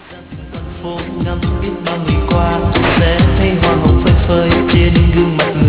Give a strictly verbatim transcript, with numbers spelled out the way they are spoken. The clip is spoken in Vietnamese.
phố ngắm biết bao người qua sẽ thấy hoa hồng phơi phới trên gương mặt người